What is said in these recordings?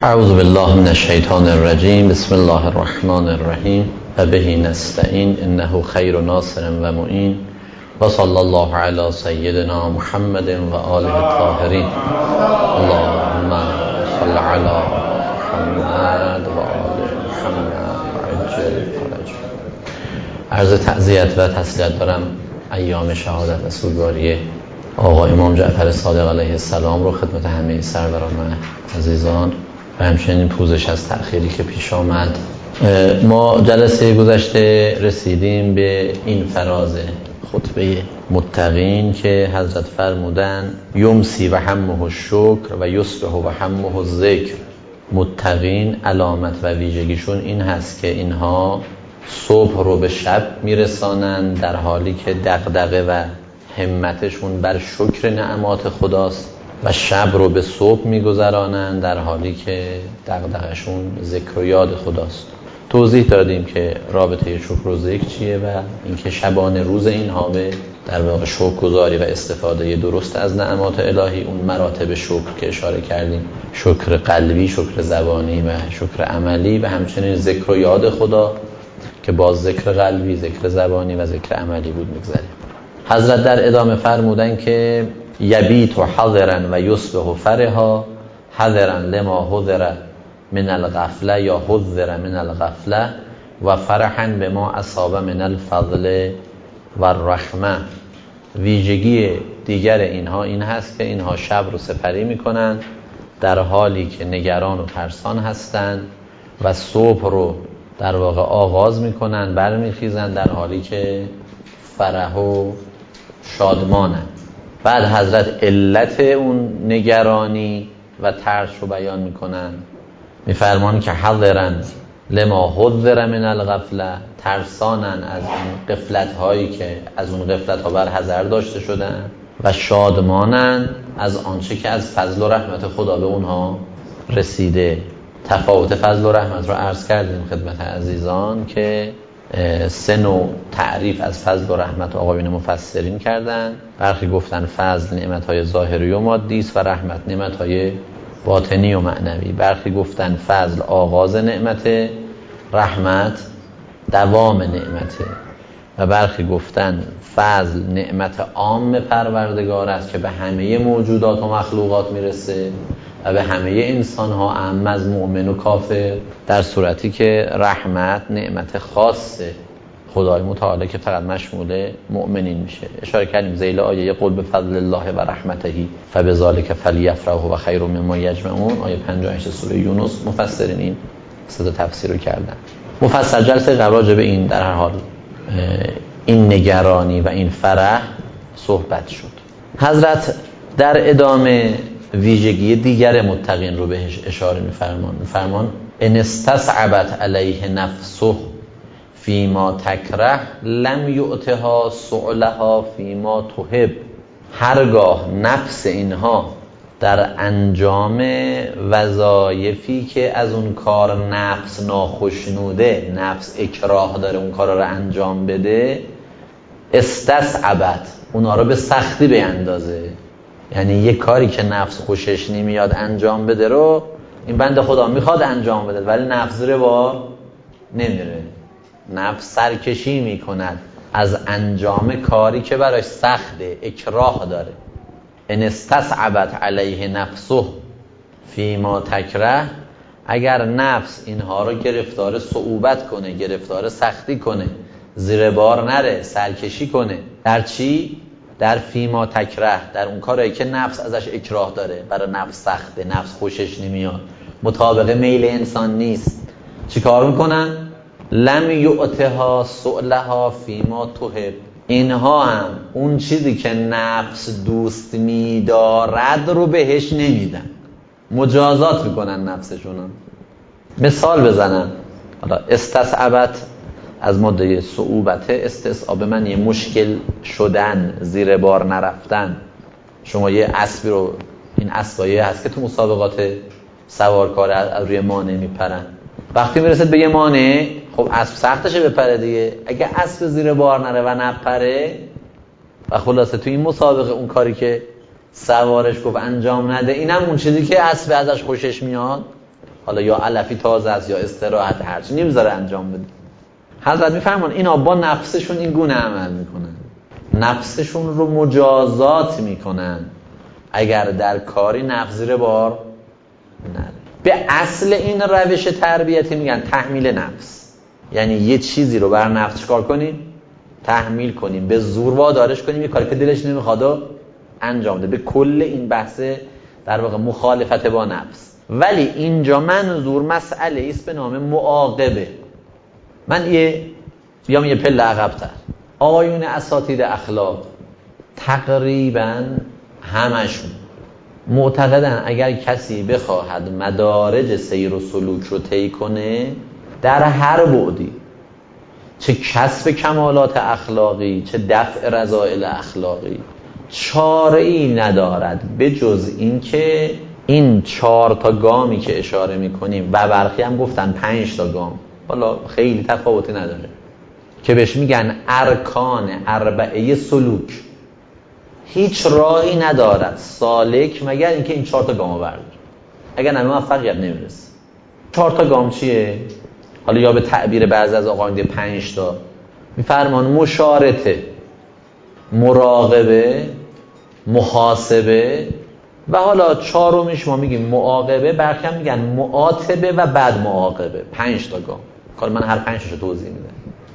اعوذ بالله من الشیطان الرجیم. بسم الله الرحمن الرحیم و به نستعین انه خیر ناصر و معین و صلی الله علی سیدنا محمد و آله الطاهرین. اللهم صل علی محمد و آل محمد و عجل فرج. عرض تعزیت و تسلیت دارم ایام شهادت و سوگواری آقا امام جعفر صادق علیه السلام رو خدمت همه سروران عزیزان و همچنین پوزش از تأخیری که پیش آمد. ما جلسه گذشته رسیدیم به این فراز خطبه متقین که حضرت فرمودن یمسی و همه الشکر و یصبح و همه الذکر. متقین علامت و ویژگیشون این هست که اینها صبح رو به شب میرسانند در حالی که دغدغه و همتشون بر شکر نعمات خداست و شب رو به صبح میگذرانند در حالی که دغدغه‌شون ذکر و یاد خداست. توضیح دادیم که رابطه شکر و ذکر چیه و اینکه شبانه روز اینها به در واقع شکرگزاری و استفاده درست از نعمات الهی، اون مراتب شکر که اشاره کردیم، شکر قلبی، شکر زبانی و شکر عملی و همچنین ذکر و یاد خدا که باز ذکر قلبی، ذکر زبانی و ذکر عملی بود میگذاریم. حضرت در ادامه فرمودن که یبیت حذرا و یصبح فرحا حذرا لما حذر من الغفله یا حذر من الغفله و فرحا بما اصاب من الفضل و الرحمه. ویژگی دیگر اینها این هست که اینها شب رو سپری میکنن در حالی که نگران و ترسان هستند و صبح رو در واقع آغاز میکنن، برمیخیزن در حالی که فرح و شادمانند. بعد حضرت علت اون نگرانی و ترس رو بیان میکنن، میفرمان که حذرن لما حذر من الغفله، ترسانن از اون غفلت هایی که از اون غفلت ها بر حذر داشته شدن و شادمانن از آنچه که از فضل و رحمت خدا به اونها رسیده. تفاوت فضل و رحمت رو عرض کردیم خدمت عزیزان که سه نوع تعریف از فضل و رحمت آقایون مفسرین کردن. برخی گفتن فضل نعمت‌های ظاهری و مادی است و رحمت نعمت‌های باطنی و معنوی. برخی گفتن فضل آغاز نعمت، رحمت دوام نعمته. و برخی گفتن فضل نعمت عام پروردگار است که به همه موجودات و مخلوقات میرسه و به همه انسان ها اعم از مؤمن و کافر، در صورتی که رحمت نعمت خاصه خدای متعال که فقط مشمول مؤمنین میشه. اشاره کردیم ذیل آیه قل بفضل الله و رحمته فبذلک فلیفرحوا و خیر مما یجمعون، آیه 58 سوره یونس، مفسرین این صدا تفسیر رو کردن. مفصل جلسه قبل راجع به این در هر حال این نگرانی و این فرح صحبت شد. حضرت در ادامه ویژگی دیگر متقین رو بهش اشاره میفرمان ان استصعبت علیه نفسه فیما تکره لم یؤتها سؤلها فیما تحب. هرگاه نفس اینها در انجام وظایفی که از اون کار نفس ناخشنوده، نفس اکراه داره اون کار رو انجام بده، استصعبت، اونا رو به سختی بیندازه. یعنی یک کاری که نفس خوشش نمیاد انجام بده رو این بنده خدا میخواد انجام بده ولی نفس روا نمیره، نفس سرکشی میکند از انجام کاری که براش سخته، اکراه داره. ان استصعبت علیه نفسه فیما تکره، اگر نفس اینها رو گرفتار صعوبت کنه، گرفتار سختی کنه، زیر بار نره، سرکشی کنه. در چی؟ در فیما تکره، در اون کاری که نفس ازش اکراه داره، برای نفس سخته، نفس خوشش نمیاد، مطابق میل انسان نیست. چی کار میکنن؟ لم یؤتها سؤلها فیما تحب. اینها هم اون چیزی که نفس دوست می‌دارد رو بهش نمیدن، مجازات میکنن نفسشون. مثال بزنم، حالا استصعبت از ماده صعوبت، استصعاب من یه مشکل شدن، زیر بار نرفتن. شما یه اسبی رو، این اسبایی هست که تو مسابقات سوارکار از روی مانع میپرن، وقتی میرسه به یه مانع، خب اسب سختشه بپره دیگه. اگه اسب زیر بار نره و نپره و خلاصه تو این مسابقه اون کاری که سوارش گفت انجام نده، اینم اون چیزی که اسب ازش خوشش میاد حالا یا علفی تازه است یا استراحت، هرچی نمیذاره انجام بده. حضرت میفرمان اینا با نفسشون این گونه عمل میکنن، نفسشون رو مجازات میکنن اگر در کاری نفس زیر بار نره. به اصل این روش تربیتی میگن تحمیل نفس، یعنی یه چیزی رو بر نفس چکار کنیم؟ تحمیل کنیم، به زور وادارش کنیم یه کاری که دلش نمیخواد انجام ده. به کل این بحث در واقع مخالفت با نفس. ولی اینجا منظور مسئله است به نام معاقبه. من بیام یه پله عقب‌تر. آقایون اساتید اخلاق تقریباً همشون معتقدن اگر کسی بخواهد مدارج سیر و سلوک رو طی کنه در هر بعدی، چه کسب کمالات اخلاقی چه دفع رذائل اخلاقی، چاره‌ای ندارد به جز این که این 4 تا گامی که اشاره میکنیم و برخی هم گفتن 5 تا گام، والا خیلی تفاوتی نداره، که بهش میگن ارکان اربعه سلوک، هیچ راهی ندارد سالک مگر اینکه این 4 تا گامو برداره، اگر نه موفقیت نمیرسه. 4 تا گام چیه؟ حالا یا به تعبیر بعضی از آقایان 5 تا میفرمان: مشارطه، مراقبه، محاسبه و حالا 4میش ما میگیم معاقبه، برخی هم میگن معاتبه و بعد معاقبه. 5 تا گام. کار من هر 5 رو توضیح میدم.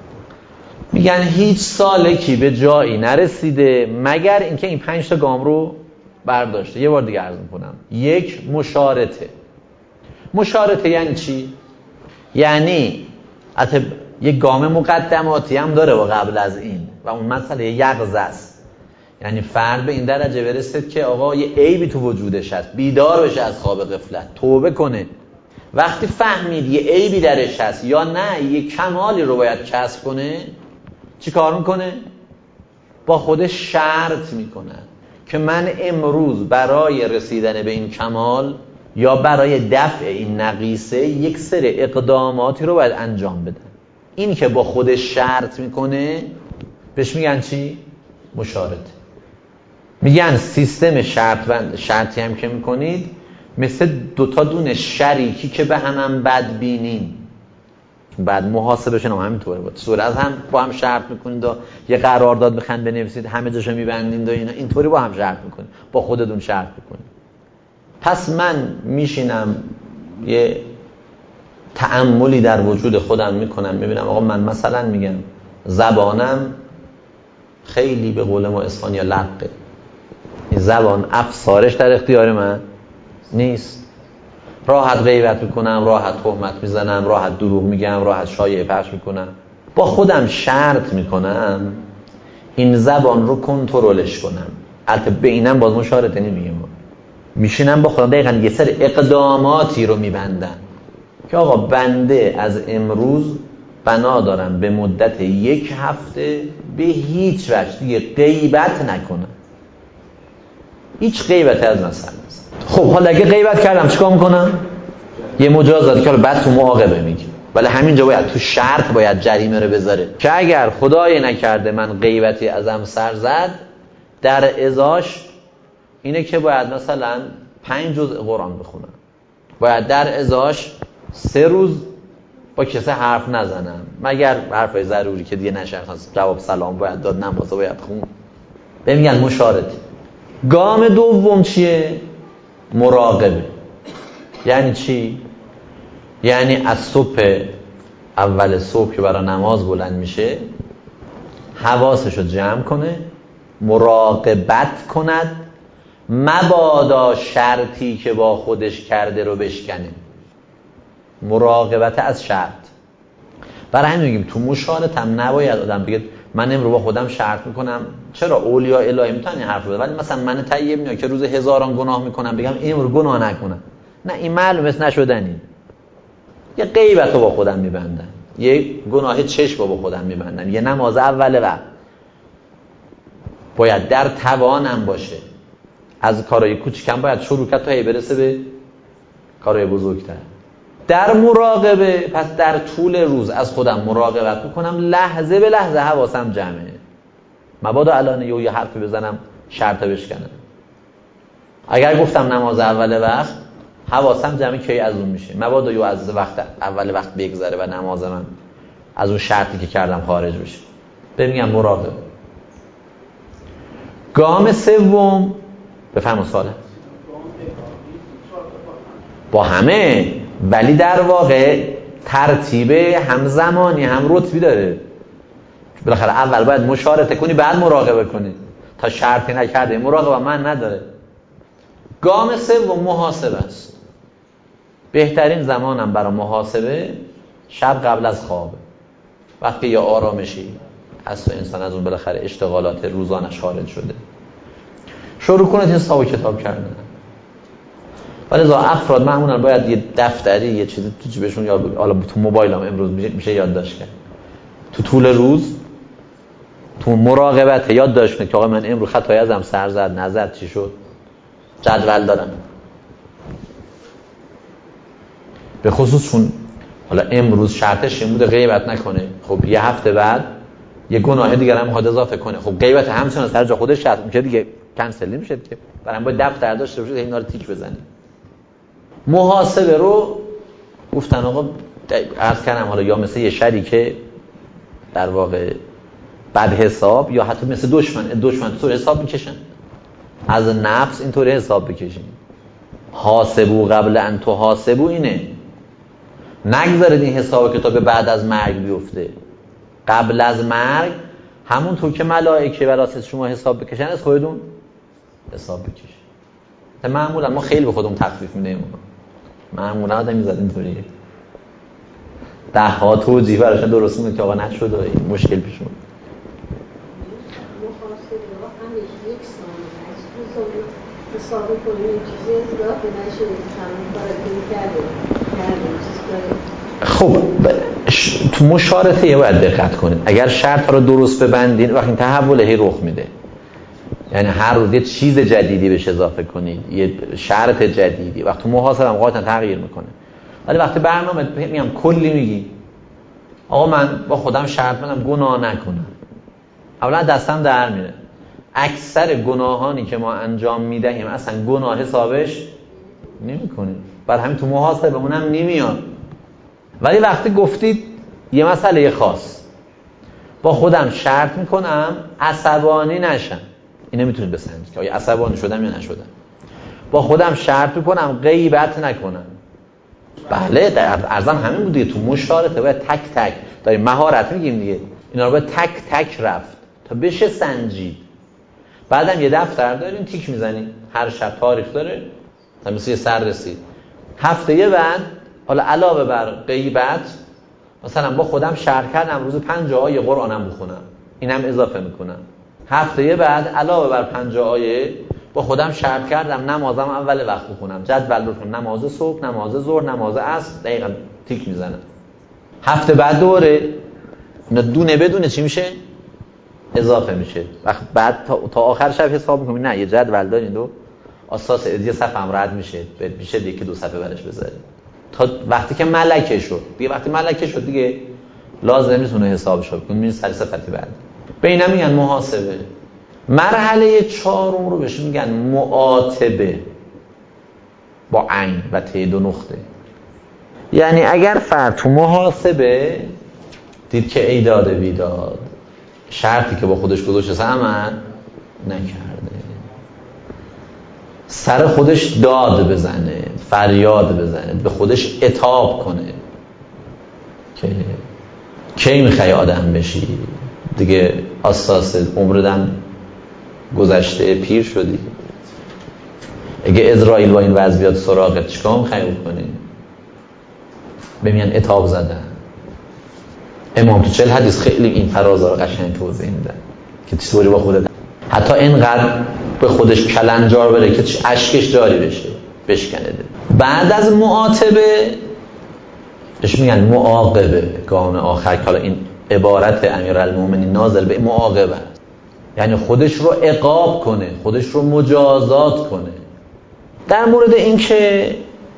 میگن هیچ سالکی به جایی نرسیده مگر اینکه این 5 تا گام رو برداشته. یه بار دیگه عرض میکنم. 1. مشارطه. مشارطه یعنی چی؟ یعنی حتی یک گام مقدماتی هم داره و قبل از این، و اون مسئله یقظه است. یعنی فرد به این درجه برسید که آقا یه عیبی تو وجودش هست، بیدار بشه از خواب غفلت، توبه کنه. وقتی فهمید یه عیبی درش هست یا نه یه کمالی رو باید کسب کنه، چی کار میکنه؟ با خودش شرط میکنه که من امروز برای رسیدن به این کمال یا برای دفع این نقیصه یک سری اقداماتی رو باید انجام بدن. این که با خودش شرط میکنه بهش میگن چی؟ مشارطه. میگن سیستم شرطی هم که میکنید مثل 2 تا دونه شریکی که به هم بدبینین، بعد محاسبهشون هم همینطوره بود. صورت هم با هم شرط میکنید و یه قرارداد میخواین بنویسید، همه جاشو میبندید و اینا، اینطوری با هم شرط میکنید، با خودتون شرط میکنید. پس من میشینم یه تأملی در وجود خودم میکنم، میبینم آقا من مثلا میگم زبانم خیلی به قول ما اسپانیا لقه، این زبان افسارش در اختیار من نیست. راحت غیبت میکنم، راحت تهمت میزنم، راحت دروغ میگم، راحت شایعه پخش میکنم. با خودم شرط میکنم این زبان رو کنترلش کنم. البته به اینم باز مشارطه نمیگیم، میشینم با خودم دقیقاً یه سری اقداماتی رو میبندم که آقا بنده از امروز بنا دارم به مدت 1 هفته به هیچ وجه دیگه غیبت نکنم. هیچ غیبت از مسئله است. خب حالا اگه غیبت کردم چیکار میکنم؟ یه مجازاتی که بعد تو معاقبه میگیم، ولی همینجا باید تو شرط باید جریمه رو بذاره که اگر خدای نکرده من غیبتی ازم سر زد، در ازاش اینه که باید مثلا 5 جزء قرآن بخونم، باید در ازاش 3 روز با کسی حرف نزنم مگر حرفای ضروری که دیگه نشه، جواب سلام باید داد، نماز باید خون. بمیگن مشارطه. گام دوم چیه؟ مراقبه. یعنی چی؟ یعنی از صبح، اول صبح که برای نماز بلند میشه حواسش رو جمع کنه، مراقبت کند، مبادا شرطی که با خودش کرده رو بشکنه. مراقبت از شرط. برای همین میگیم تو مشارطه هم نباید آدم بگه من امروز با خودم شرط میکنم. چرا؟ اولیاء الهی میتونن این حرف بزنن، ولی مثلا من طیب نیا که روز هزاران گناه میکنم بگم این امروز گناه نکنم، نه، این معلومه نشدنی. یه غیبت رو با خودم میبندم، یه گناه چشم رو با خودم میبندم، یه نماز اول وقت باید در توانم باشه. از کارهای کوچیکم باید شروع کرد تا برسه به کارهای بزرگتر. در مراقبه پس در طول روز از خودم مراقبت میکنم، لحظه به لحظه حواسم جمعه، مبادا الان یه حرفی بزنم شرط بشکنم. اگر گفتم نماز اول وقت، حواسم جمع کی از اون میشه، مبادا یو از اول وقت بگذره و نماز من از اون شرطی که کردم خارج بشه. ببینم مراقب. گام سوم بفهم سواله با همه، ولی در واقع ترتیب همزمانی هم رتبی داره. بالاخره اول باید مشارطه کنی بعد مراقبه کنی. تا شرطی نکرده مراقبه من نداره. گام سوم محاسبه است. بهترین زمانم برای محاسبه شب قبل از خواب، وقتی یا آرامشی اصل انسان از اون بالاخره اشتغالات روزانش خارج شده، شروع کنید حساب و کتاب کردن. ولی از افراد معمولا باید یه دفتری یه چیزی تو جیبشون، یا حالا تو موبایلم امروز میشه یادداشت کرد، تو طول روز تو مراقبت یادداشت کنید که آقا من امروز خطایی ازم سر زد، نزد، چی شد، جدول دارم. به خصوص چون حالا امروز شرطش این بوده غیبت نکنه، خب یه هفته بعد یه گناه دیگر هم میخواد اضافه کنه، خب غیبت همچنان سر جا خودش شرط میشه دیگه، کنسل نمیشه دیگه، برام باید دفتر داشته باشید اینا رو تیک بزنید. محاسبه رو گفتن آقا عرض کردم حالا یا مثل یه شریکه در واقع بد حساب، یا حتی مثل دشمن طور حساب میکشن. از نفس اینطوری حساب بکشین. حاسبو قبل ان تحاسبو اینه، نگذارید این حساب کتاب بعد از مرگ بیفته. قبل از مرگ همونطور که ملائکه واسه شما حساب بکشن از خودتون حساب بکشید. معمولا ما خیلی به خودمون تخفیف میدیم، معمولا آدم میذاره اینطوریه، ده ها توجیه براشون درست میکنه که آقا نشد و این مشکل پیش اومد. حساب کنیم این چیزی اضافه نشه تمام کارت کرده. خب تو مشارطه باید دقت کنید. اگر شرط رو درست ببندین وقتی تحول هی رخ میده، یعنی هر روز یه چیز جدیدی بهش اضافه کنید، یه شرط جدیدی، وقتی تو محاسبه هم قاطعا تغییر میکنه. ولی وقتی برنامه میگم کلی میگی آقا من با خودم شرط بدم گناه نکنم، اولا دستم در میره. اکثر گناهانی که ما انجام میدهیم اصلا گناه حسابش نمی‌کنیم، برای همین تو محاسبه اونم نمیاد. ولی وقتی گفتید یه مسئله خاص با خودم شرط میکنم عصبانی نشم، این نمیتونید بسنجید که آیا عصبانی شدم یا نشدم. با خودم شرط میکنم غیبت نکنم. بله ارزم همین بود دیگه، تو مشارطه باید تک تک داریم مهارت میگیم دیگه، اینا رو باید تک تک رفت تا بشه سنجید. بعدم یه دفتر داریم تیک میزنیم، هر شب تاریخ داره، مثل یه سررسید. هفته بعد حالا علاوه بر غیبت مثلا با خودم شرط کردم روز 50 آیه قرآنم بخونم، اینم اضافه میکنم. هفته بعد علاوه بر 50 آیه با خودم شرط کردم نمازم اول وقت بخونم، جدول رو کنم، نماز صبح، نماز ظهر، نماز عصر، دقیقاً تیک میزنم. هفته بعد دوره دونه بدونه چی میشه اضافه میشه. بعد تا آخر شب حساب میکنیم نه یه جدول دارین دو اساس ادیه صفحه هم رد میشه دیگه دو صفحه برش بذارید تا وقتی که ملکه شد دیگه. وقتی ملکه شد دیگه لازم نیست اون حسابش رو کنیم، سر صفحه بعد. به اینا میگن محاسبه. مرحله چهارم رو بهش میگن معاتبه با عین و ت دو نقطه. یعنی اگر فرد تو محاسبه دید که ایداد بیداد شرطی که با خودش گذاشته عمل نکرده، سر خودش داد بزنه، فریاد بزنه، به خودش عتاب کنه که کی میخوای آدم بشی دیگه، اساس عمردم گذشته، پیر شدی، اگه اسرائیل با این وضعیت سراغت چیکار میخوای بکنی؟ ببینن عتاب زدن. امام تو 40 حدیث خیلی این فرازا رو قشنگ توضیح میدن که چطوری با خودت حتی اینقدر به خودش کلنجار بره که اشکش جاری بشه بشکنه. بعد از معاتبه بهش میگن معاقبه، گام آخر که حالا این عبارت امیرالمومنین نازل به معاقبه، یعنی خودش رو عقاب کنه، خودش رو مجازات کنه. در مورد این که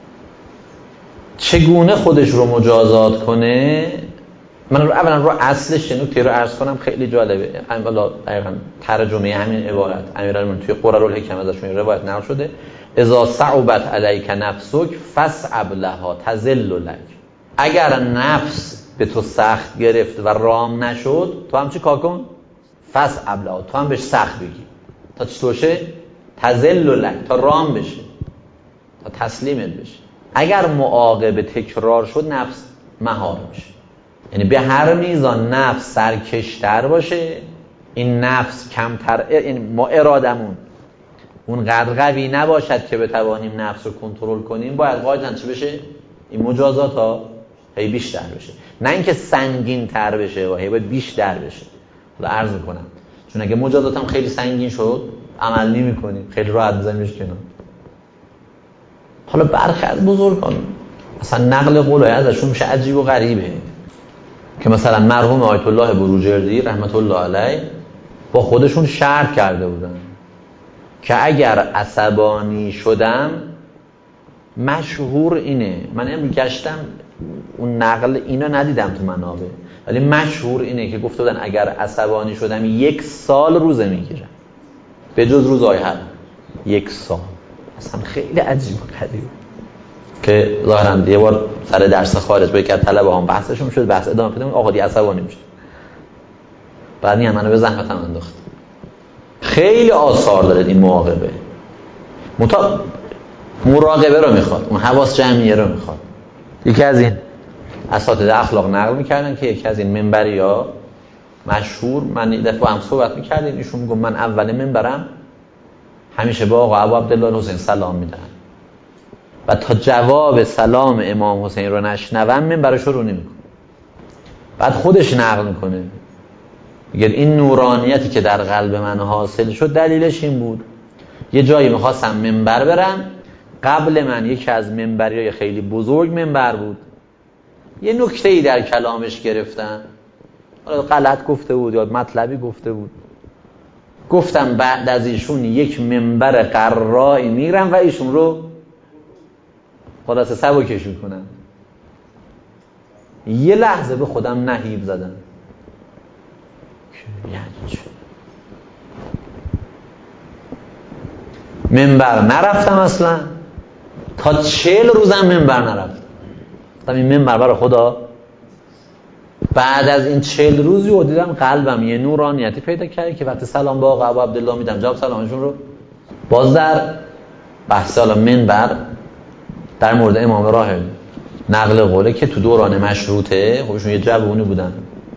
چگونه خودش رو مجازات کنه، من اولا رو اصلش نکته رو عرض کنم خیلی جالبه. دقیقاً ترجمه همین عبارت امیرالمومنین توی قرارالحکم ازشون روایت نقل شده. اذا صعبت علیک نفسک فاصعب لها تذل لک. اگر نفس به تو سخت گرفت و رام نشد، تو هم چی کار کن؟ فاصعب لها، تو هم بهش سخت بگی تا چطور شه؟ تذل لک، تا رام بشه، تا تسلیمت بشه. اگر معاقبه تکرار شد نفس مهار میشه. یعنی به هر میزان نفس سرکشتر باشه، این نفس کمتر، یعنی ما ارادمون اونقدر قوی نباشد که بتوانیم نفس رو کنترل کنیم، باید قاعدتاً چه بشه؟ این مجازات ها هی بیشتر بشه، نه اینکه سنگین تر بشه و هی باید بیشتر بشه. حالا عرض میکنم چون اگه مجازات هم خیلی سنگین شد عمل نمی کنیم، خیلی راحت بزنیمش کنار. حالا برخی از بزرگان مثلا نقل قولای ازشون میشه عجیب و غریبه، که مثلا مرحوم آیت الله بروجردی رحمت الله علیه با خودشون شرط کرده بودن که اگر عصبانی شدم، مشهور اینه، من امروز گشتم اون نقل اینو ندیدم تو منابع، ولی مشهور اینه که گفته بودن اگر عصبانی شدم 1 سال روزه میگیرم به جز روزهای حد. 1 سال. اصلا خیلی عجیب و غریبه که ظاهرا یه بار سر درس خارج با یک از طلبه هم بحثشون شد، بحث ادامه پیدا، آقا دی عصبانی میشه، بعد میگم منو به زحمتم انداخت. خیلی آثار داره این مراقبه، مراقبه رو میخواد، اون حواس جمعیه رو میخواد. یکی از این اساتید اخلاق نقل میکردن که یکی از این منبریا مشهور، من دفعه هم صحبت میکردیم، ایشون میگم من اول منبرم همیشه با آقا ابو عبدالله حسین سلام میدن و تا جواب سلام امام حسین رو نشنوم منبرش رو نمیکنه. بعد خودش نقل میکنه، میگه این نورانیتی که در قلب من حاصل شد دلیلش این بود، یه جایی میخواستم منبر برم، قبل من یکی از منبریای خیلی بزرگ منبر بود، یه نکته‌ای در کلامش گرفتم، غلط گفته بود یا مطلبی گفته بود، گفتم بعد از ایشون یک منبر قرایی میرم و ایشون رو خلاصه سبکش میکنم. یه لحظه به خودم نهیب زدم، یعنی منبر نرفتم اصلا، تا 40 روزم منبر نرفتم. گفتم این منبر برای خدا. بعد از این 40 روزی و دیدم قلبم یه نورانیتی پیدا کرده که وقتی سلام با آقا ابو عبدالله میدم جواب سلامشون رو. باز در بحث حالا منبر در مورد امام راحل نقل قوله که تو دوران مشروطه خودشون یه جوونی بودن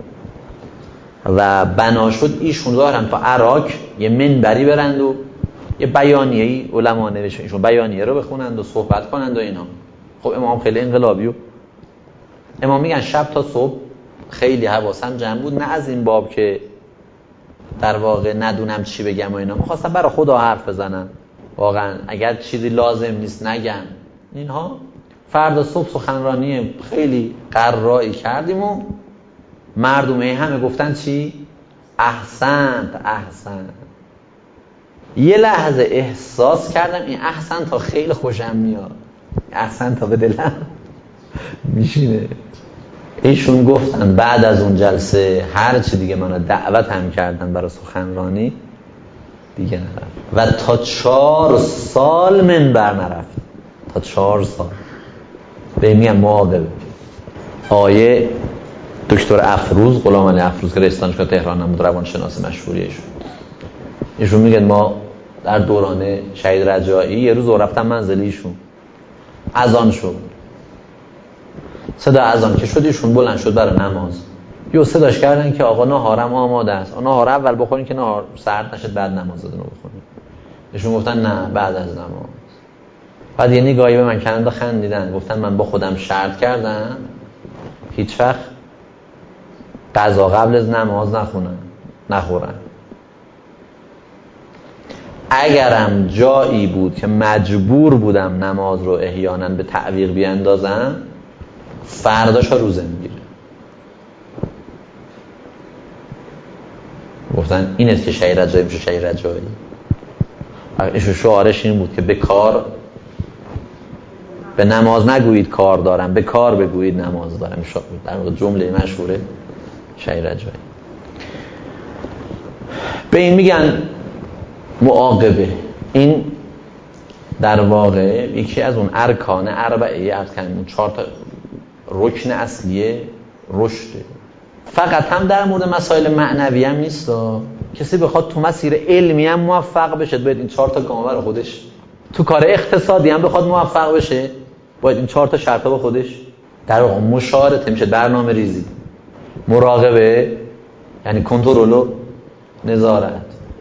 و بنا شد ایشون دارن تو عراق یه منبری برند و یه بیانیه‌ای علما نوشتن، ایشون بیانیه رو بخونند و صحبت کنند و اینا. خب امام خیلی انقلابی و امام میگن شب تا صبح خیلی حواسم جمع بود، نه از این باب که در واقع ندونم چی بگم و اینا، می‌خواستم برای خدا حرف بزنم، واقعا اگر چیزی لازم نیست نگم اینها. فردا صبح سخنرانی خیلی قرایی کردیم و مردمه همه گفتن چی؟ احسنت احسنت. یه لحظه احساس کردم این احسنت ها خیلی خوشم میاد، احسنت ها به دلم میشینه. ایشون گفتن بعد از اون جلسه هر چی دیگه منو دعوت هم کردن برای سخنرانی دیگه نرفت و تا 4 سال منبر نرفت، تا 4 سال. به میگم معاقبه. آیه دکتر افروز، غلام علی افروز که رئیس دانشگاه تهران هم بود، روانشناس مشهوری ایشون میگن ما در دوران شهید رجایی یه روز رفتم منزل ایشون، اذان شد، صدا اذان که شد ایشون بلند شد برای نماز، یه صداش کردن که آقا ناهارم آماده است، ناهار اول بخورین که ناهار سرد نشد بعد نمازتون رو بخورین. ایشون گفتن نه بعد از نماز. بعد یه نگاهی به من کردن و خندیدن، گفتن من با خودم شرط کردم هیچ وقت غذا قبل از نماز نخورن. اگرم جایی بود که مجبور بودم نماز رو احیانا به تعویق بیاندازم، فرداشا روزه میگیره. گفتن این است که شهید رجایی میشه شهید رجایی. ایشون شعارش این بود که به نماز نگویید کار دارم، به کار بگویید نماز دارم. در واقع جمله مشهوره شهید رجایی. به این میگن معاقبه. این در واقع یکی از اون ارکان اربعه ارکان 4 تا رکن اصلیه رشده. فقط هم در مورد مسائل معنوی هم نیست. کسی بخواد تو مسیر علمی هم موفق بشه باید این 4 تا گام رو خودش، تو کار اقتصادی هم بخواد موفق بشه باید این 4 تا شرط با خودش در واقع مشارطه میشه. برنامه ریزی، مراقبه یعنی کنترل و نظارت،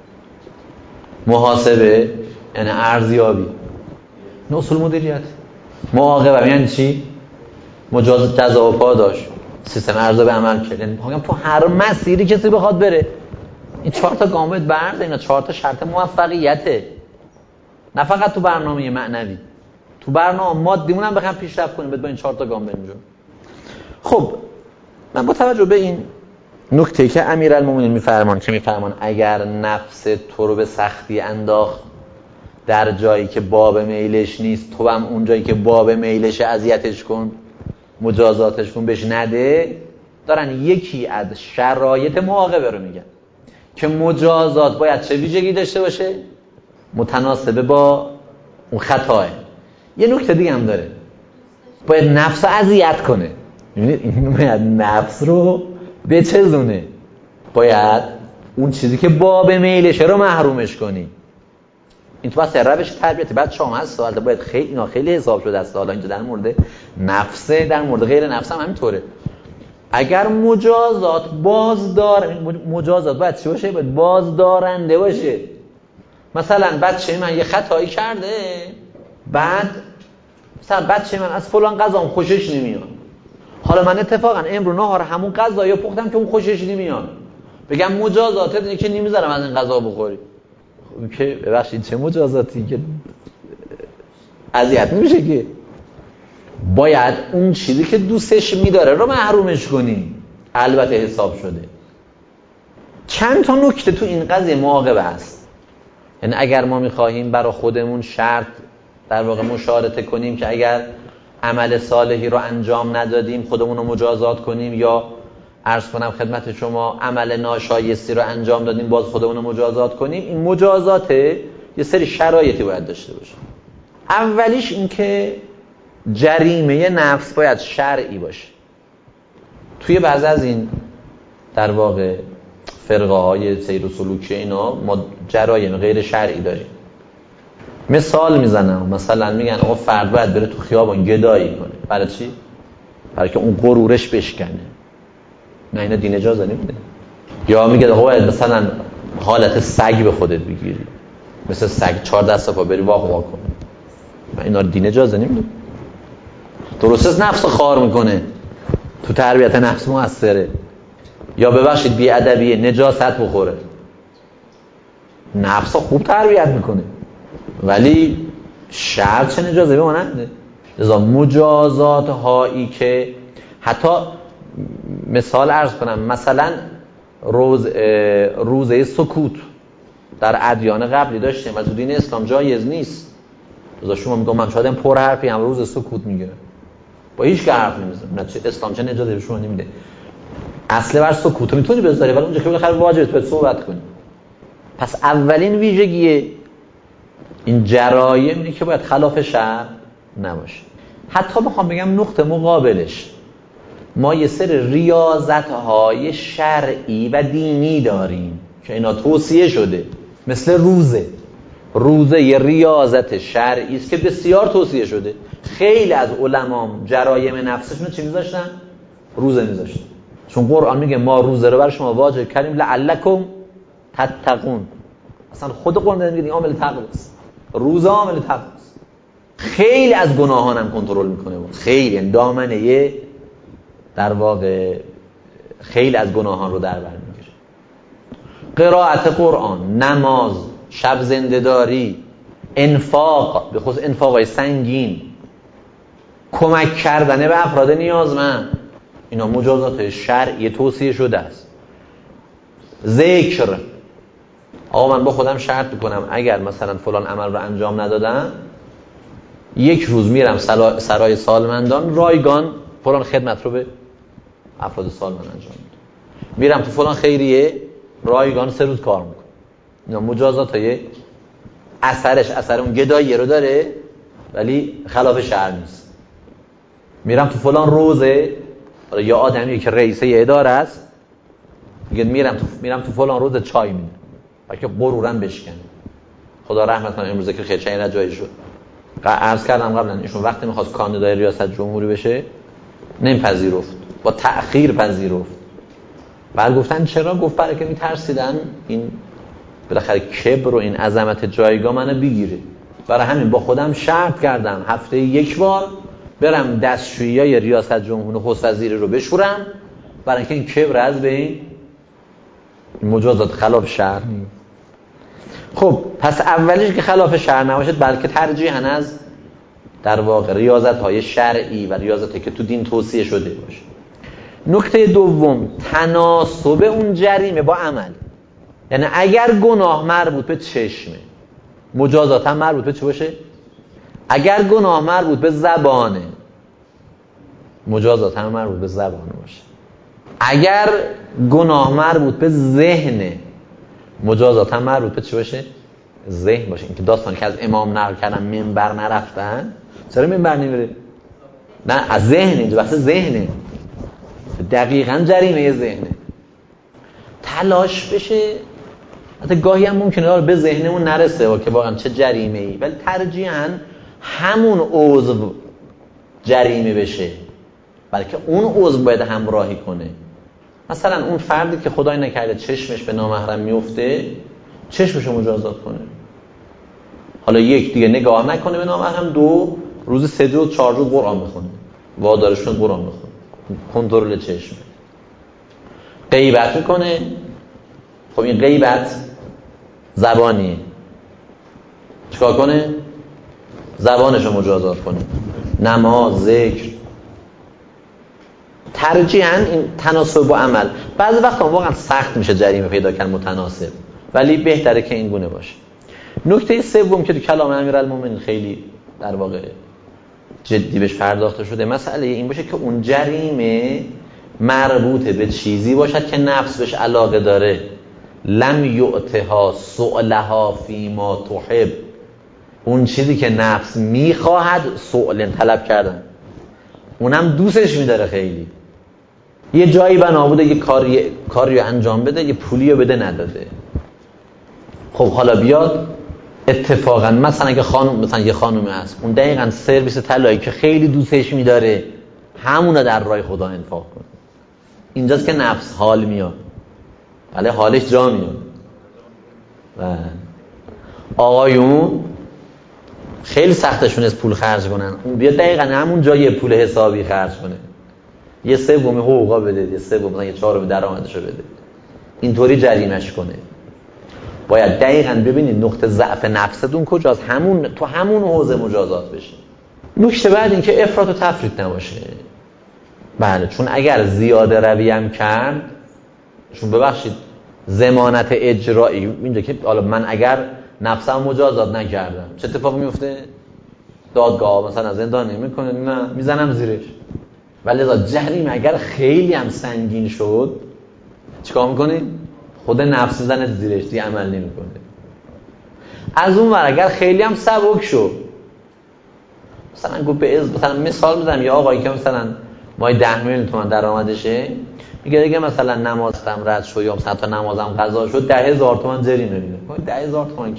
محاسبه یعنی ارزیابی، این اصول مدیریت. مراقبه یعنی چی؟ مجازات جزا و پاداش، سیستم ارزیابی عمل کرد. یعنی تو هر مسیری کسی بخواد بره این 4 تا گام باید برد. اینا 4 تا شرط موفقیته، نه فقط تو برنامه معنوی، تو برنامه مادیمون هم بخوام پیشرفت کنیم باید با این 4 تا گام بریم. خب من با توجه به این نکته که امیرالمومنین میفرمان اگر نفس تو رو به سختی انداخت در جایی که باب میلش نیست، تو هم اون جایی که باب میلش اذیتش کن، مجازاتش کن، بهش نده. دارن یکی از شرایط معاقبه رو میگن که مجازات باید چه ویژگی داشته باشه؟ متناسبه با اون خطاه. یه نکته دیگه هم داره، باید نفس رو اذیت کنه. میبینید این باید نفس رو بچزونه، باید اون چیزی که باب میلشه رو محرومش کنی. این تو بس روش تربیتی بعد شما هست سوالده باید خیلی حساب شده است. حالا اینجا در مورد نفسه، در مورد غیر نفس هم همینطوره. اگر مجازات مجازات باید چی باشه؟ باید بازدارنده باشه. مثلا بچه من یه خطایی کرده، بعد مثلا بچه من از فلان غذام خوشش نمیاد، حالا من اتفاقا امروز نهار همون غذایی پختم که اون خوشش نمیاد، بگم مجازاتت اینه که نمیذارم از این غذا بخوری. خب که ببخشید چه مجازاتی که اذیت نمیشه که؟ باید اون چیزی که دوستش میداره رو محرومش کنی. البته حساب شده. چند تا نکته تو این قضیه معاقبه هست. یعنی اگر ما میخواهیم برای خودمون شرط در واقع مشارطه کنیم که اگر عمل صالحی رو انجام ندادیم خودمون رو مجازات کنیم، یا عرض کنم خدمت شما عمل ناشایستی رو انجام دادیم باز خودمون رو مجازات کنیم، این مجازات یه سری شرایطی باید داشته باشه. اولیش این که جریمه نفس باید شرعی باشه. توی بعض از این در واقع فرقه های سیر و سلوکی اینا ما جرایم غیر شرعی داریم. مثال میزنم، مثلا میگن آقا فرد باید بره تو خیابان گدایی کنه. برای چی؟ برای که اون غرورش بشکنه. نه اینا دین اجازه نمیده. یا میگه آقا باید مثلا حالت سگ به خودت بگیری، مثل سگ 4 دست پا بری واق واق کن. اینا دین اجازه نمیده. درست نفس خار میکنه، تو تربیت نفس موثره. یا ببخشید بی‌ادبیه، نجاست بخوره. نفس خوب تربیت میکنه ولی شرط چه اجازه به ما نمیده. لذا مجازات هایی که حتی مثال عرض کنم، مثلا روزه سکوت در ادیان قبلی داشتیم و تو دین اسلام جایز نیست. لذا شما میگم من شاید پر حرفی هم روز سکوت میگیره، با هیچ که حرف نمیزنم، نه اسلام چه اجازه به شما نمیده. اصل بر سکوت میتونی بذاری ولی اونجا که بالاخره واجبه تو صحبت کنی. پس اولین ویژگی این جرایم اینه که باید خلاف شرع نباشه. حتی بخوام بگم نقطه مقابلش، ما یه سر ریاضت‌های شرعی و دینی داریم که اینا توصیه شده، مثل روزه یه ریاضت شرعی است که بسیار توصیه شده. خیلی از علمام جرایم نفسشون چی میذاشتن؟ روزه میذاشتن. چون قرآن میگه ما روزه رو بر شما واجب کردیم لعلکم تتقون. اصلا خود قرآن میگه این عامل تقوا است. روزه عامل تقوا است. خیلی از گناهانم کنترل میکنه. خیلی یعنی دامنه در واقع خیلی از گناهان رو در بر میگیره. قرائت قرآن، نماز، شب زنده‌داری، انفاق، به خصوص انفاقای سنگین، کمک کردن به افراد نیازمند، اینا مجازات شرعی توصیه شده است. ذکر، آقا من با خودم شرط میکنم اگر مثلا فلان عمل رو انجام ندادم 1 روز میرم سرای سالمندان رایگان فلان خدمت رو به افراد سالمند انجام میدم، میرم تو فلان خیریه رایگان 3 روز کار میکنم. اینا مجازات های اثرش اثر اون گدایی رو داره ولی خلاف شرع نیست. میرم تو فلان روزه، یا آدمی که رئیسه اداره است میگه میرم تو فلان روز چای میده بلکه غرورم بشکنه. خدا رحمت کنه امروز که خیلی چای جایی شد. عرض کردم قبلا ایشون وقتی میخواست کاندیدای ریاست جمهوری بشه نمیپذیرفت، با تأخیر پذیرفت. بعد گفتن چرا؟ گفت برای که میترسیدن این بالاخره کبر و این عظمت جایگاه منو بگیره. برای همین با خودم شرط کردم هفته یک بار برم دستشویی ریاست جمهوری خست وزیری رو بشورم، برای اینکه این کبر از بین مجازات خلاف شرع نیست. خب پس اولیش که خلاف شرع نباشد بلکه ترجیحاً از در واقع ریاضت‌های شرعی و ریاضتی که تو دین توصیه شده باشه. نکته دوم تناسب اون جریمه با عمل. یعنی اگر گناه مربوط به چشمه مجازات هم مربوط به چه باشه؟ اگر گناه مربوط به زبانه مجازات هم مربوط به زبانه باشه. اگر گناه مربوط به ذهنه مجازات هم مربوط به چه باشه؟ ذهن باشه. این که داستانی که از امام نقل کردن منبر نرفتن، چرا منبر نمیره؟ نه از ذهن، اینجا بحث ذهنه، دقیقاً جریمه ذهنه. تلاش بشه حتی گاهی هم ممکنه به ذهنمون نرسه که واقعا چه جریمه‌ای، ولی ترجیحاً همون عضو جریمه بشه بلکه اون عضو باید همراهی کنه. مثلا اون فردی که خدای نکرده چشمش به نامحرم میفته چشمشو مجازات کنه. حالا یک دیگه نگاه نکنه به نامحرم، دو روز 3 روز 4 روز قرآن بخونه، وادارش کنه قرآن بخونه، کنترل چشم. غیبت میکنه، خب این غیبت زبانی، چیکار کنه؟ زبانشو مجازات کنه. نماز، ذکر. ترجیحاً این تناسب با عمل. بعضی وقتا واقعا سخت میشه جریمه پیدا کردن متناسب، ولی بهتره که این گونه باشه. نکته سوم که تو کلام امیرالمومنین خیلی در واقع جدی بهش پرداخته شده، مسئله این باشه که اون جریمه مربوط به چیزی باشد که نفس بهش علاقه داره. لم یعتها سؤلها فیما تحب، اون چیزی که نفس میخواهد سؤل طلب کردن، اونم دوستش میداره خیلی. یه جایی بنا بوده یه کاری انجام بده، یه پولی رو بده نداده. خب حالا بیاد اتفاقا مثلا اگه یه خانومی هست اون دقیقاً سرویس طلایی که خیلی دوستش میداره همونو در راه خدا انفاق کنه. اینجاست که نفس حال میاد، ولی حالش جا میاد. و آقایون خیلی سختشون از پول خرج کنن، اون بیاد دقیقاً همون جای پول حسابی خرج کنه، یه سوم حقوقا بده، یه سوم مثلا یه 4 درآمدشو بده، اینطوری جریمش کنه. باید دقیقاً ببینید نقطه ضعف نفستون کجاست، تو همون حوزه مجازات بشه. نکته بعد این که افراط و تفریط نباشه. بله، چون اگر زیاده روی هم کرد، چون ببخشید ضمانت اجرایی اینجا که حالا من اگر نفسم مجازات نکردم چه اتفاقی میفته؟ دادگاه مثلا زندان نمیکنه، نه میزنم زیرش. ولی لذا جریمه اگر خیلی هم سنگین شد چیکار میکنی؟ خود نفس زنت زیرش، دیگه عمل نمیکنه. از اون ور اگر خیلی هم سبک شد، مثلا گفت مثلا مثال بزنم یه آقایی که مثلا مای 10 میلیون تومان درآمدشه، میگه دیگه مثلا نمازم رد شد یا مثلا تا نمازم قضا شد 10,000 تومان جریمه میده. 10,000 تومان که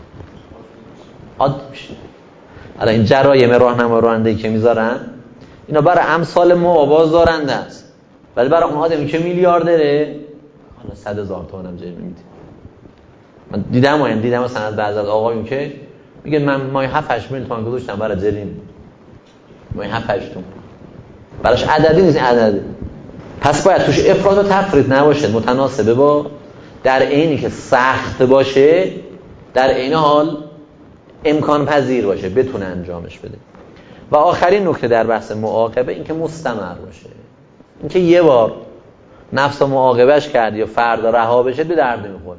عادی میشه. حالا این جرایم راهنما رانندگی که میذارن اینا برای امثال ما آوازدارنده است، ولی برای اون آدمی که میلیاردره حالا 100,000 تومان هم جریمه میده. من دیدم مثلا از بعضی از آقایون که میگه من مای 7-8 میلیون تومان گذاشتم برای جریمه، مای 7-8 تومان براش عددی نیست، عددی. پس باید توش افراط و تفریط نباشه، متناسبه با، در عینی که سخت باشه در عین حال امکان پذیر باشه، بتونه انجامش بده. و آخرین نکته در بحث معاقبه این که مستمر باشه، این که یه بار نفس معاقبهش کرد یا فردا رها بشه به درد نمیخوره.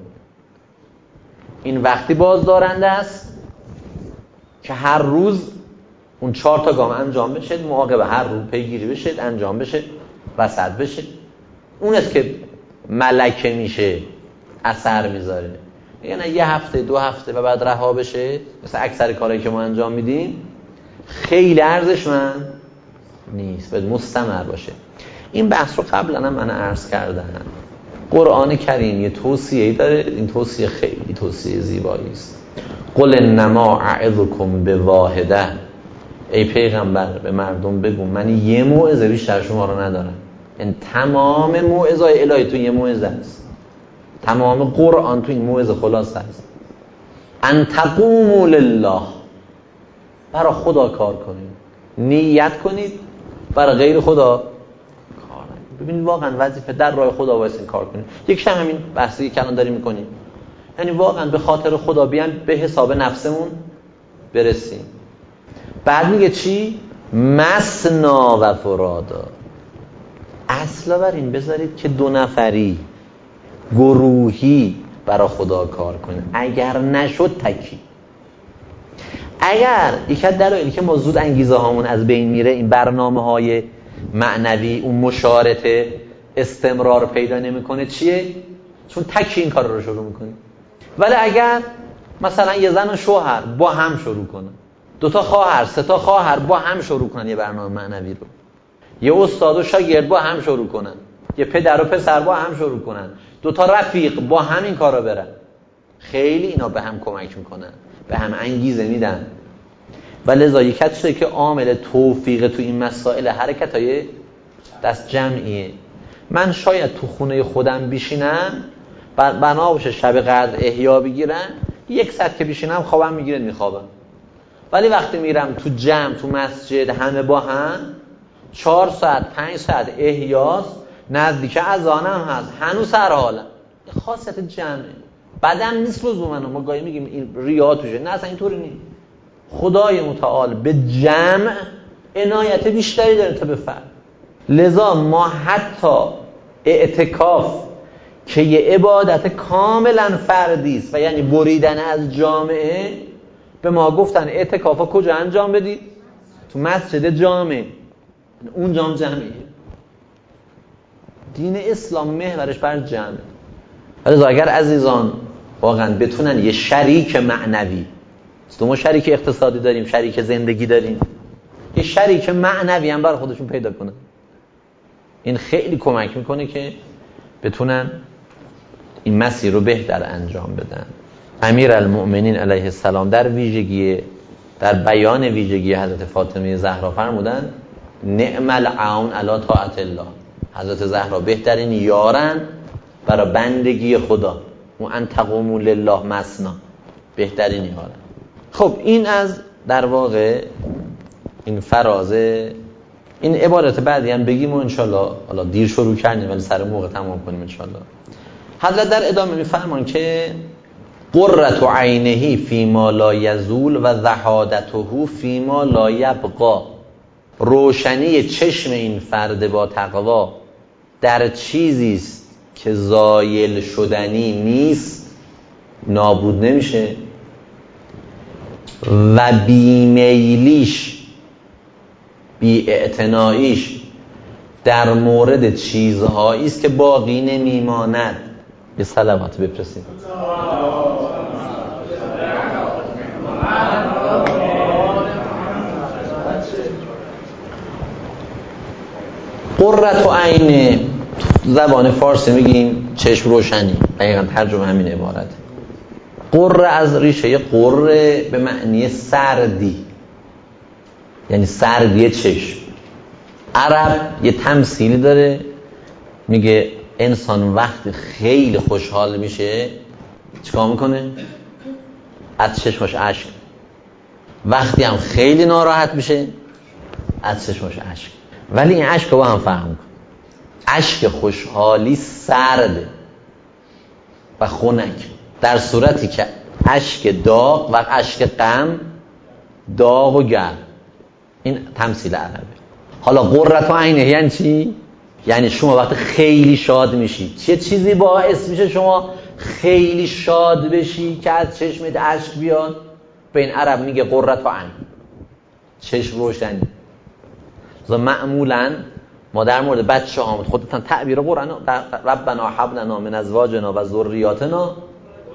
این وقتی بازدارنده است که هر روز اون 4 تا گام انجام بشه، معاقبه هر روز پیگیری بشه، انجام بشه، وسط بشه. اون است که ملکه میشه، اثر میذاره. یعنی یه هفته 2 هفته و بعد رها بشه، مثل اکثر کارهایی که ما انجام میدیم، خیلی ارزشمند نیست، باید مستمر باشه. این بحث رو قبلا هم من عرض کردم. قرآن کریم یه توصیه‌ای داره، این توصیه خیلی توصیه زیبایی است. قل انما اعظکم بواحده، ای پیغمبر به مردم بگو من یه موعظه بیشتر شما رو ندارم. این تمام موعظه‌های الهی تو یه موعظه است، تمام قرآن تو این موعظه خلاصه است. ان تقوموا لله، برای خدا کار کنید، نیت کنید، برای غیر خدا کار نکنید. ببینید واقعا وظیفه در راه خدا واسه کار کنید. یکیش همین بحثی که الان داریم می‌کنیم، یعنی واقعا به خاطر خدا بیان به حساب نفسمون برسیم. بعد میگه چی؟ مثنا و فرادا. اصلا بر این بذارید که 2 نفری گروهی برای خدا کار کنید، اگر نشد تکی. اگر یک از دلایلی که ما زود انگیزه هامون از بین میره، این برنامه‌های معنوی، اون مشارطه استمرار پیدا نمیکنه چیه؟ چون تکی این کار رو شروع میکنه. ولی اگر مثلا یه زن و شوهر با هم شروع کنن، 2 تا خواهر 3 تا خواهر با هم شروع کنن یه برنامه معنوی رو، یه استاد و شاگرد با هم شروع کنن، یه پدر و پسر با هم شروع کنن، 2 تا رفیق با هم این کارا برن، خیلی اینا به هم کمک میکنن، به هم انگیزه میدن. و لذا یک چیزی که عامل توفیق تو این مسائل حرکتای دست جمعیه. من شاید تو خونه خودم بشینم، بنا باشه شب قدر احیا بگیرن، 1 ساعت که بشینم خوابم میگیره میخوابم. ولی وقتی میرم تو جمع، تو مسجد، همه با هم 4 ساعت 5 ساعت احیاست، نزدیک اذانم هست، هنوز سر حالم. خاصیت جمعه. بعدم نیست لزوما ما گاهی میگیم این ریا توشه، نه اصلا اینطوری نیست. خدای متعال به جمع عنایت بیشتری داره تا به فرد. لذا ما حتی اعتکاف که یه عبادت کاملا فردی است و یعنی بریدن از جامعه، به ما گفتن اعتکافا کجا انجام بدید؟ تو مسجد جامع. اون جامعه دین اسلام محورش بر جمعه. لذا اگر عزیزان واقعا بتونن یه شریک معنوی، ما شریک اقتصادی داریم، شریک زندگی داریم، یه شریک معنوی هم برای خودشون پیدا کنن، این خیلی کمک میکنه که بتونن این مسیر رو بهتر انجام بدن. امیرالمؤمنین علیه السلام در بیان ویژگی حضرت فاطمه زهرا فرمودن نعم العون علی طاعت الله. حضرت زهرا بهترین یارن برای بندگی خدا. و ان تقوموا لله مثنا، بهترین یارن. خب این از در واقع این فرازه. این عبارت بعدی هم بگیم و انشالله، حالا دیر شروع کردیم ولی سر موقع تمام کنیم انشالله. حضرت در ادامه میفرمان که قرة عینه فیما لا یزول و ذهادته فیما لا یبقا. روشنی چشم این فرد با تقوا در چیزی است که زایل شدنی نیست، نابود نمیشه، و بیمیلیش، بی اعتناییش در مورد چیزهایی است که باقی نمیماند. به صلوات بفرستید. قرة عین زبان فارسی میگیم چشم روشنی، دقیقا ترجمه همین عبارت. قره از ریشه قره به معنی سردی، یعنی سردی چشم. عرب یه تمثیلی داره، میگه انسان وقتی خیلی خوشحال میشه چیکار میکنه؟ از چشمش اشک. وقتی هم خیلی ناراحت میشه از چشمش اشک. ولی این اشک رو با هم فهم کن. اشک خوشحالی سرده و خنک، در صورتی که اشک داغ و اشک غم داغ و گرم. این تمثیل عربه. حالا قرة عینه یعنی چی؟ یعنی شما وقتی خیلی شاد میشی، چه چیزی باعث میشه شما خیلی شاد بشی که از چشمت اشک بیاد؟ به این عرب میگه قرة عین، چشم روشنی. معمولا ما در مورد بچه‌هامون خودتون تعبیر قرآن ربنا هب لنا من ازواجنا و ذریاتنا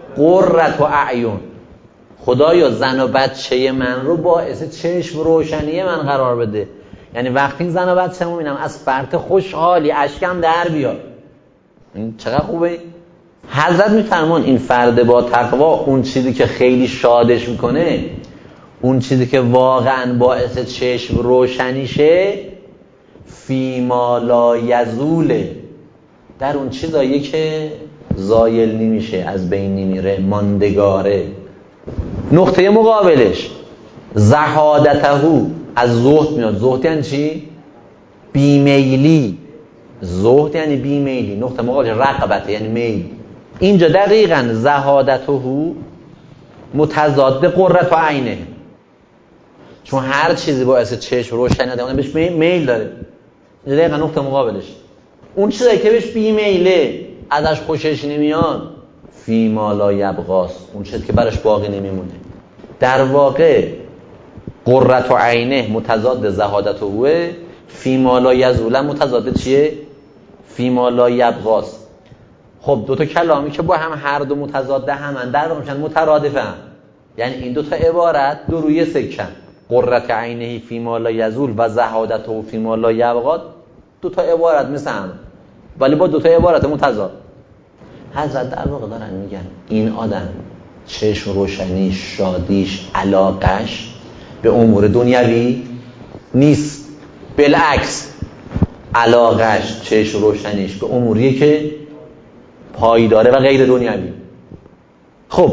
قرة اعین. خدایا زن و بچه من رو باعث چشم روشنی من قرار بده. یعنی وقتی این زن و بچه رو میبینم از فرط خوشحالی اشکم در بیاد. این چقدر خوبه. حضرت میفرمان این فرد با تقوا اون چیزی که خیلی شادش میکنه، اون چیزی که واقعا باعث چشم روشنیشه، فیما لا یزوله، در اون چیزایی که زایل نمیشه، از بین نمیره، ماندگاره. نقطه مقابلش زهادته، از زهد میاد. زهد یعنی چی؟ بیمیلی. زهد یعنی بیمیلی. نقطه مقابلش رغبت یعنی میل. اینجا دقیقاً زهادته متضاد قرة عینه، چون هر چیزی باعث چشم روشنی نده اون بهش میل داره. اینجا دقیقاً نقطه مقابلش اون چیزی که بهش بیمیله، ازش خوشش نمیاد، فیما لا یبغاست، اون چیزی که برش باقی نمیمونه. در واقع قرة عینه متضاد زهادته، فیما لا یزول متضاد چیه؟ فیما لا یبغاست. خب دوتا کلامی که با هم هر دو متضاد همن، در واقع میشن مترادفه هم. یعنی این دوتا عبارت دو روی سکن، قرة عینه فیما لا یزول و زهادته فیما لا یبغا، دوتا عبارت مثل هم ولی با دوتا عبارت متضاد. حضرت در واقع دارن میگن این آدم چشم روشنیش، شادیش، علاقش به امور دنیوی نیست، بالعکس علاقش، چشم روشنیش به اموریه که پایداره و غیر دنیوی. خب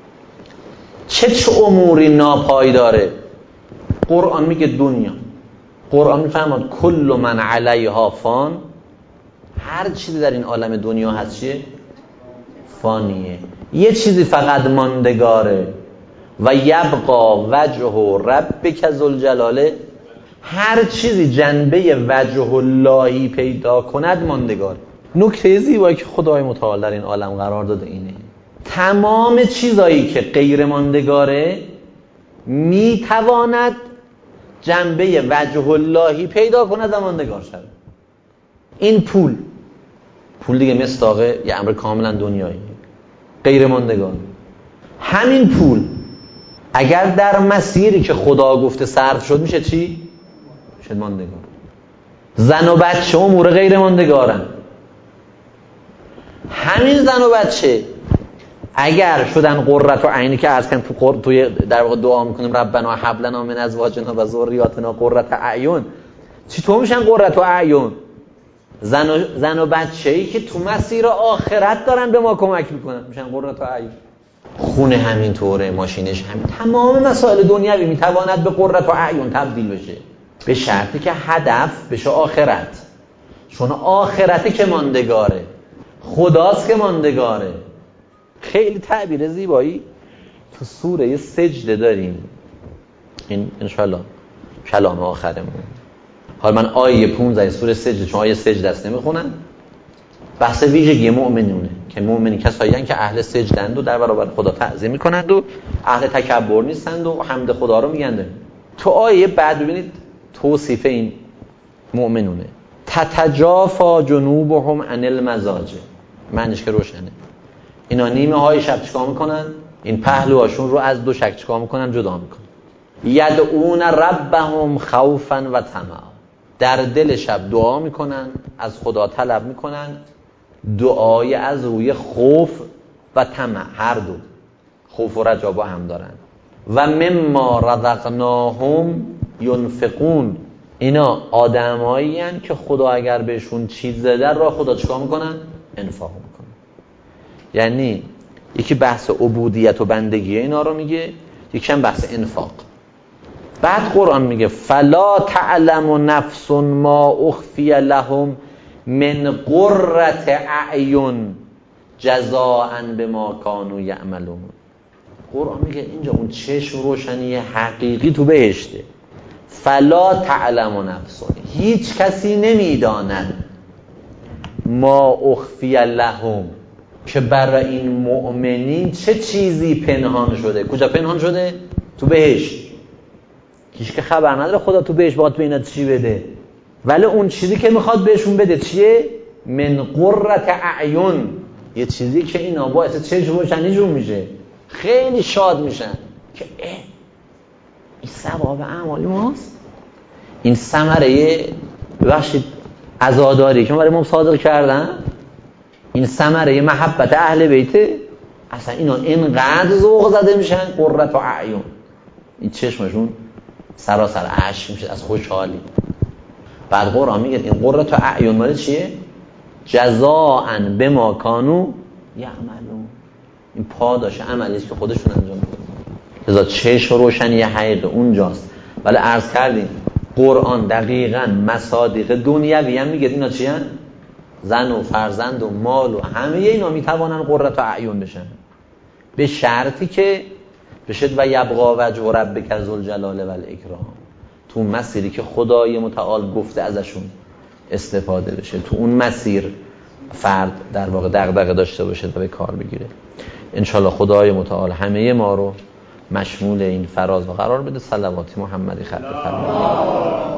چه اموری ناپایداره؟ قرآن میگه دنیا. قرآن میفهمد کل من علیها فان، هر چیزی در این عالم دنیا هست چیه؟ فانیه. یه چیزی فقط ماندگاره، و یبقا وجه ربک ذوالجلاله، هر چیزی جنبه وجه اللهی پیدا کند ماندگار. نکته زیبایی که خدای متعال در این عالم قرار داده اینه، تمام چیزایی که غیر ماندگاره میتواند جنبه وجه اللهی پیدا کند و ماندگار شود. این پول دیگه مصداق یه امر کاملا دنیایی، غیر ماندگار. همین پول اگر در مسیری که خدا گفته صرف شد میشه چی؟ میشه ماندگار. زن و بچه امور غیر ماندگارن. همین زن و بچه اگر شدن قرة عینی که از کن توی در واقع دعا میکنیم ربنا هب لنا من ازواجنا و ذریاتنا قرة اعین، چطور میشن قرة اعین؟ زن و بچه‌ای که تو مسیر آخرت دارن به ما کمک میکنن میشن قرة اعین. خونه همینطوره، ماشینش همین، تمام مسائل دنیوی میتواند به قرة اعین تبدیل بشه، به شرطی که هدف بشه آخرت. چون آخرتی که ماندگاره، خداست که ماندگاره. خیلی تعبیر زیبایی تو سوره سجده داریم، این انشاءالله کلام آخرمون. حالا من آیه 15 سوره سجده، چون آیه سجده است نمیخونن، بحث ویژگی مؤمنونه که مؤمنی کسایی هستند که اهل سجدند و در برابر خدا تعظیم میکنند و اهل تکبر نیستند و حمد خدا رو میگن. تو آیه بعد ببینید توصیف این مؤمنونه، تتجافا جنوبهم عن المضاجع، معنیش که روشنه. اینا نیمه های شب چیکار میکنن؟ این پهلوهاشون رو از دو شک چیکار میکنن؟ جدا میکنن. یدعون ربهم خوفا و طمعا، در دل شب دعا میکنن، از خدا طلب میکنن، دعای از روی خوف و طمع، هر دو خوف و رجا با هم دارن. و مما رزقناهم ینفقون، اینا آدمایی هستند که خدا اگر بهشون چیز داده را خدا چیکار میکنن؟ انفاق میکنن. یعنی یکی بحث عبودیت و بندگی اینا رو میگه، یکی هم بحث انفاق. بعد قرآن میگه فلا تعلم نفس ما اخفی لهم من قرة اعین جزاء بما کانوا یعملون. قرآن میگه اینجا اون چشم روشنی حقیقی تو بهشته. فلا تعلم نفس، هیچ کسی نمیداند، ما اخفی لهم، که برای این مؤمنین چه چیزی پنهان شده. کجا پنهان شده؟ تو بهشت. هیچ که خبر نداره خدا تو بهشت باید به اینا چی بده، ولی اون چیزی که میخواد بهشون بده چیه؟ من قرة اعین، یه چیزی که اینا باعث چشم روشنیشون میشه، خیلی شاد میشن که این ثواب اعمال ماست، این ثمره ببخشید عزاداری که برای ما صادق کردن، این ثمره محبت اهل بیت، اصلا اینا اینقدر ذوق زده میشن قرة اعین، این چشمشون سراسر اشک میشه از خوشحالی. بعد قرآن میگه این قرة اعین مال چیه؟ جزاء بما کانوا یعملون، این پاداش عملی است که خودشون انجام میدن. لذا چشم روشنی حقیقی اونجاست. ولی عرض کردیم قرآن دقیقاً مصادیق دنیوی هم میگه اینا چی هن؟ زن و فرزند و مال و همه اینا میتوانن قرة اعین بشن، به شرطی که بشد و یبقا وجه ربک ذوالجلال والاکرام، تو مسیری که خدای متعال گفته ازشون استفاده بشه، تو اون مسیر فرد در واقع دغدغه داشته باشه و به کار بگیره. انشالله خدای متعال همه ما رو مشمول این فراز و قرار بده. صلوات محمدی خلق فرمایید.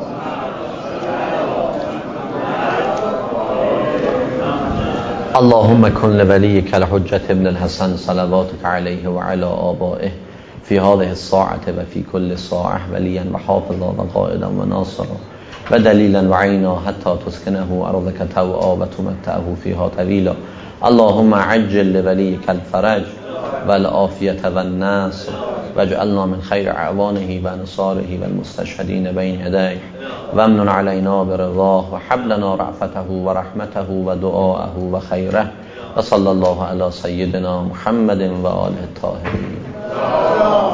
اللهم کن لولیک الحجة ابن الحسن صلواتك علیه و علی آبائه فی هذه الساعة و فی کل ساعة ولیا و حافظا و قائدا و ناصرا و دلیلا و عینا حتی تسکنه ارضک طوعا و تمتعه فیها طویلا. اللهم عجل لولیک الفرج والعافیة والنصر واجعلنا من خیر اعوانه و انصاره والمستشهدین بین یدیه وامنن علینا برضاه و حب لنا رأفته و رحمته و دعاءه و خیره و صلی الله علی سیدنا محمد و آله الطاهرین.